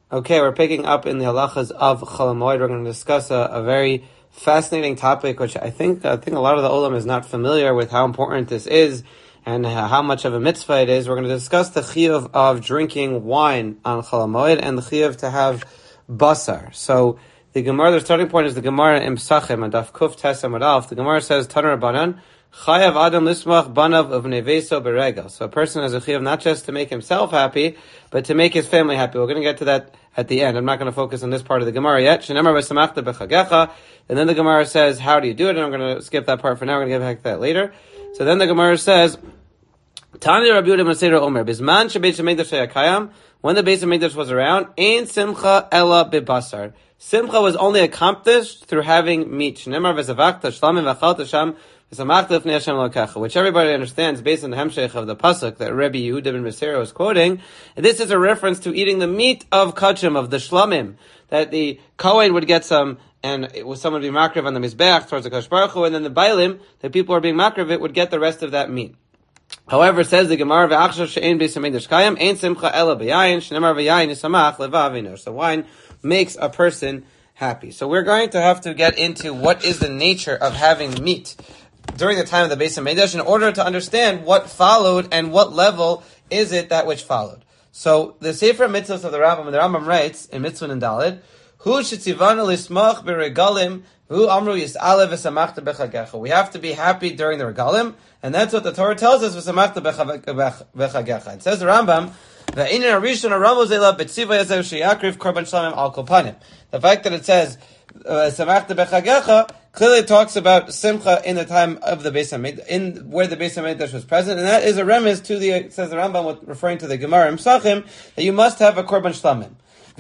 Okay, we're picking up in the halachas of Chol Hamoed. We're going to discuss a very fascinating topic, which I think a lot of the olam is not familiar with how important this is and how much of a mitzvah it is. We're going to discuss the chiyuv of drinking wine on Chol Hamoed and the chiyuv to have basar. So the Gemara, the starting point is the Gemara in Pesachim, and Daf Kuf Tes Amud Aleph. The Gemara says, Taner Rabbanan, Chayav Adam Lismach Banav of Neveso Beregel. So a person has a chiyuv not just to make himself happy, but to make his family happy. We're going to get to that at the end. I'm not going to focus on this part of the Gemara yet. Shenemar v'samachta b'chagecha. And then the Gemara says, how do you do it? And I'm going to skip that part for now. We're going to get back to that later. So then the Gemara says, Tani Rabbi Yehuda Maseder Omer, Bisman shebeit hamikdash hayakayam, when the Beis Hamikdash was around, ein simcha ela bibasar. Simcha was only accomplished through having meat. Shenemar v'zavachta shlamim v'chalta sham which everybody understands based on the hemshech of the pasuk that Rabbi Yehuda ben Masera was quoting. And this is a reference to eating the meat of kachim, of the shlamim, that the Kohen would get some, and it was someone would be makriv on the mizbeach towards the Kadosh Baruch Hu, and then the bailim, the people who are being makriv it, would get the rest of that meat. However, says the Gemara, "Ve'achshav she'ein beis hamikdash kayam, ein simcha ela b'yayin, shenemar v'yayin yisamach levav inosh." So wine makes a person happy. So we're going to have to get into what is the nature of having meat during the time of the Beis Hamikdash in order to understand what followed and what level is it that which followed. So the Sefer Mitzvot of the Rambam writes in Mitzvot and Daled, Hu shetzivanu lismach b'regalim, hu amru yis'ale v'samachta b'chagecha. We have to be happy during the regalim, and that's what the Torah tells us, v'samachta b'chagecha. It says the Rambam, v'inin arishon aramuz ela b'tziva yazev sheyakriv korban shlamim al kopanim. The fact that it says, samachta b'chagecha, clearly talks about simcha in the time of the Beis Hamikdash, in where the Beis Hamikdash was present, and that is a remiss to the, says the Rambam, referring to the Gemara in Pesachim, that you must have a korban shlamim.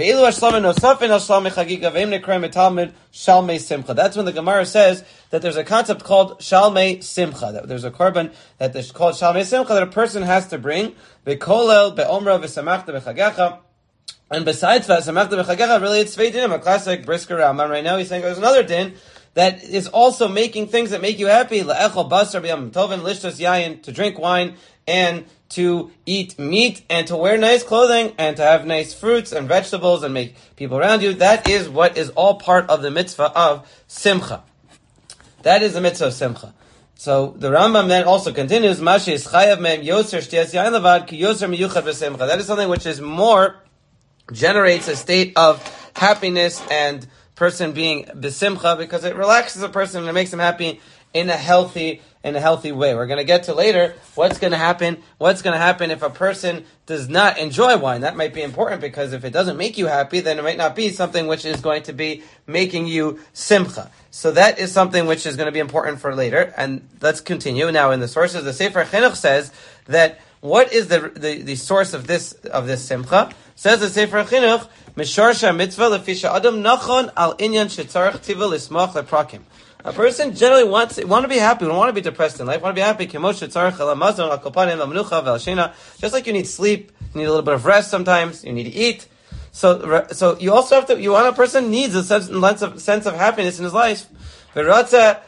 That's when the Gemara says that there's a concept called shalmei simcha, that there's a korban that is called shalmei simcha that a person has to bring, bekolel, beomra, v'samachta, b'chagecha. And besides that, samachta b'chagecha, really it's tvei dinim, a classic brisker Rambam. Right now he's saying there's another din that is also making things that make you happy. La'echol basar b'yam tovin, lishtos yayin, to drink wine, and to eat meat, and to wear nice clothing, and to have nice fruits and vegetables, and make people around you. That is what is all part of the mitzvah of simcha. That is the mitzvah of simcha. So the Rambam then also continues, Mashi is chayav me'em yoser shtias yayin levad ki yoser miyuchad v'simcha. That is something which is more, generates a state of happiness and person being besimcha, because it relaxes a person and it makes them happy in a healthy way. We're going to get to later what's going to happen if a person does not enjoy wine. That might be important, because if it doesn't make you happy, then it might not be something which is going to be making you simcha. So that is something which is going to be important for later. And let's continue now in the sources. The Sefer Chinuch says that what is the source of this simcha? Says the Sefer Chinuch, Misharsha mitzvah lefisha adam nachon al inyan shetzarech tiva lismach leprakim. A person generally want to be happy, don't want to be depressed in life, want to be happy. Just like you need sleep, you need a little bit of rest sometimes, you need to eat. So you also have to, a person needs a sense of happiness in his life. He wants to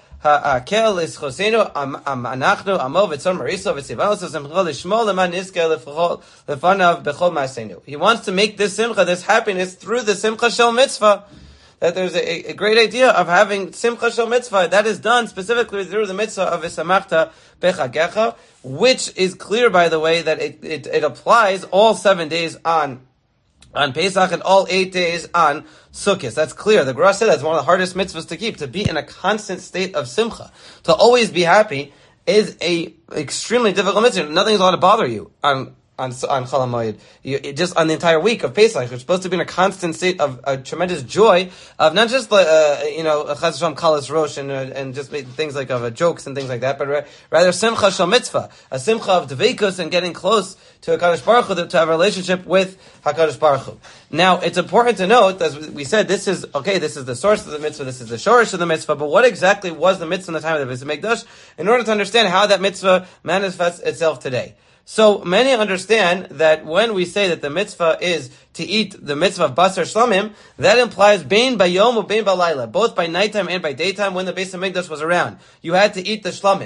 make this simcha, this happiness, through the simcha shel mitzvah. That there's a great idea of having simcha shel mitzvah that is done specifically through the mitzvah of v'samachta b'chagecha, which is clear, by the way, that it applies all 7 days on Pesach and all 8 days on Sukkot. That's clear. The Gemara said that's one of the hardest mitzvahs to keep, to be in a constant state of simcha. To always be happy is a extremely difficult mitzvah. Nothing's allowed to bother you on Chol Hamoed. Just on the entire week of Pesach, you're supposed to be in a constant state of a tremendous joy of not just Chaz Hashem Kalas Rosh and just things like of jokes and things like that, but rather simcha shel mitzvah, a simcha of dveikus and getting close to HaKadosh Baruch Hu, to have a relationship with HaKadosh Baruch Hu. Now, it's important to note, as we said, this is the source of the mitzvah, this is the shorish of the mitzvah, but what exactly was the mitzvah in the time of the Beis Hamikdash, in order to understand how that mitzvah manifests itself today. So many understand that when we say that the mitzvah is to eat the mitzvah of basar shlamim, that implies bein bayom or bein balayla, both by nighttime and by daytime when the Beis Hamikdash was around. You had to eat the shlamim.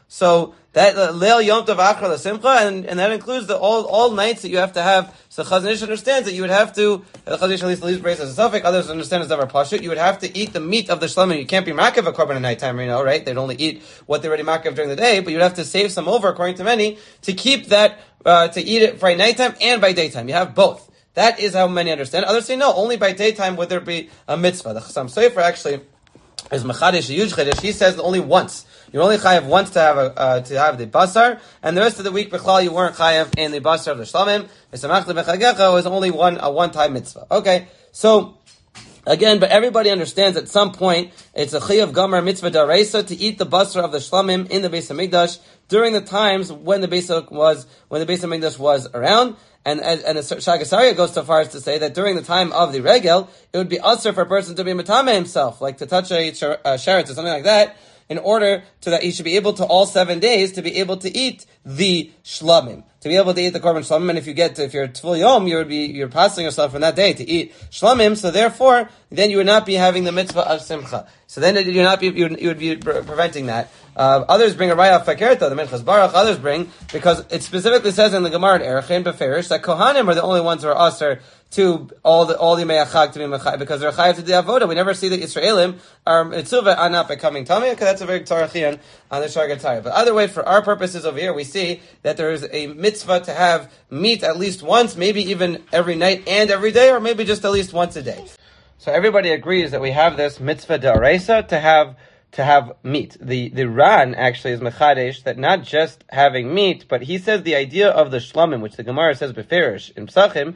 So that Leil Yom Tov Achar LaSimcha, and that includes all nights that you have to have. So Chazon Ish understands that you would have to. Chazon Ish at least brace as a suffix. Others understand as Davar Pashut. You would have to eat the meat of the shlamim. You can't be makav a korban at nighttime, right? They'd only eat what they already makav during the day, but you'd have to save some over, according to many, to keep that to eat it by nighttime and by daytime. You have both. That is how many understand. Others say no, only by daytime would there be a mitzvah. The Chassam Sofer actually is Mechadish, a huge Chiddush. He says only once. You're only chayav once to have the basar, and the rest of the week, b'chlal, you weren't chayav in the basar of the shlamim. V'samachta b'chagecha was only a one-time mitzvah. Okay, so again, but everybody understands at some point it's a chayav gamar mitzvah daraisa to eat the basar of the shlamim in the Beis Hamikdash during the times when the Beis Hamikdash was around. And the Shagas Aryeh goes so far as to say that during the time of the regel, it would be usher for a person to be matame himself, like to touch a sheretz or something like that, in order to that he should be able to all 7 days to be able to eat the shlamim, to be able to eat the korban shlamim. And if you're Tvul Yom, you're passing yourself from that day to eat shlamim. So therefore, then you would not be having the mitzvah of simcha. So then you would be preventing that. Others bring a raya fakerta, the Minchas Baruch. Others bring, because it specifically says in the Gemara in Erechin Beferish that Kohanim are the only ones who are usher to all the Yemei to be mechai, because they're chayav to the avoda. We never see the Israelim are mitzvah are not becoming tamei, because that's a very tarachian on the Shagat Aryeh. But other way, for our purposes over here, we see that there is a mitzvah to have meat at least once, maybe even every night and every day, or maybe just at least once a day. So everybody agrees that we have this mitzvah d'oraisa to have meat. The Ran actually is mechadesh that not just having meat, but he says the idea of the shlamim, which the Gemara says beferish in Psachim,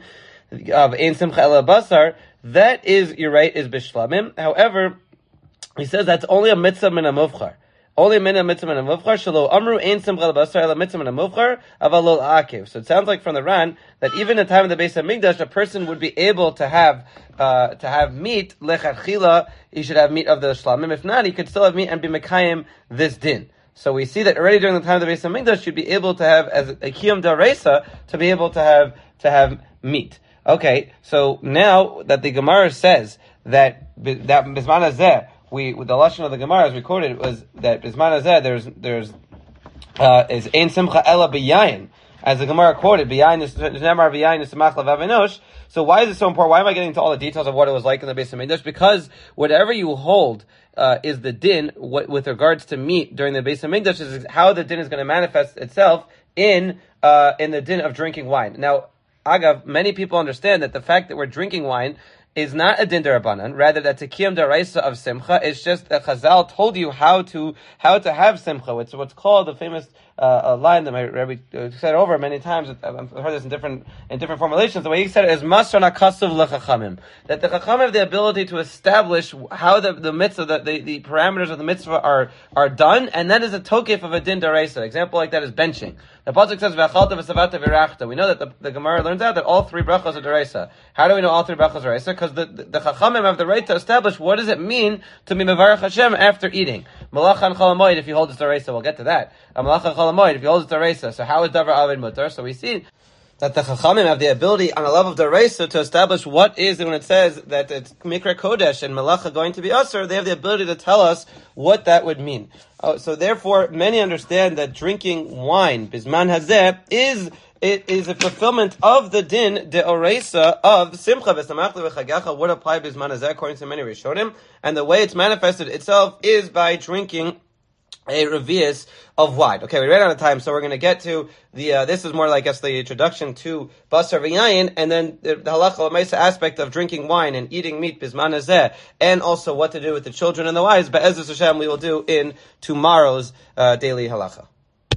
of ein simcha ela basar, that is, you're right, is b'shlamim. However, he says that's only a mitzvah min ha-muvchar. Only min ha-mitzvah min ha-muvchar, shelo amru ein simcha ela basar ela mitzvah min ha-muvchar, avalol akiv. So it sounds like from the Ran that even in the time of the Beis Hamikdash, a person would be able to have meat, lechatchila, he should have meat of the shlamim. If not, he could still have meat and be mekayim this din. So we see that already during the time of the Beis Hamikdash, you'd be able to have, as a kiyum d'oraisa, to be able to have meat. Okay, so now that the Gemara says that Bisman Hazeh, the lashon of the Gemara as we quoted was that Bisman Hazeh there's is ein simcha ela b'yayin, as the Gemara quoted, b'yayin is nemar b'yayin is samach levav enosh. So why is it so important? Why am I getting into all the details of what it was like in the Beis Hamikdash? Because whatever you hold is the din with regards to meat during the Beis Hamikdash is how the din is going to manifest itself in the din of drinking wine. Now, Agav, many people understand that the fact that we're drinking wine is not a din derabanan, rather that's a kiyum deraisa of simcha. It's just that Chazal told you how to have simcha. It's what's called the famous line that my Rebbe said over many times. I've heard this in different formulations. The way he said it is masran akasuv lechachamim, that the chachamim have the ability to establish how the mitzvah, the parameters of the mitzvah are done, and that is a tokef of a din deraisa. An example like that is benching. The pasuk says v'achalta v'savata v'rachta. We know that the Gemara learns out that all three brachos are deraisa. How do we know all three brachos are deraisa? Because the chachamim have the right to establish what does it mean to be mevarach Hashem after eating. Malachan chalamoid, if you hold it's deraisa, we'll get to that. Malachan chalamoid, if you hold it's deraisa. So how is davar avid mutar? So we see that the chachamim have the ability on a level of deraisa to establish what is, when it says that it's mikra kodesh and malacha going to be usher, they have the ability to tell us what that would mean. So therefore, many understand that drinking wine, bisman hazeh, is a fulfillment of the din de'oreisa of simcha v'samachli v'chagecha would apply bisman hazeh according to many rishonim, and the way it's manifested itself is by drinking a revius of wine. Okay, we ran out of time, so we're going to get to this is more like, I guess, the introduction to basar v'yayin, and then the halacha l'maisa aspect of drinking wine and eating meat bisman hazeh, and also what to do with the children and the wives. But Be'ezus Hashem, we will do in tomorrow's daily halacha.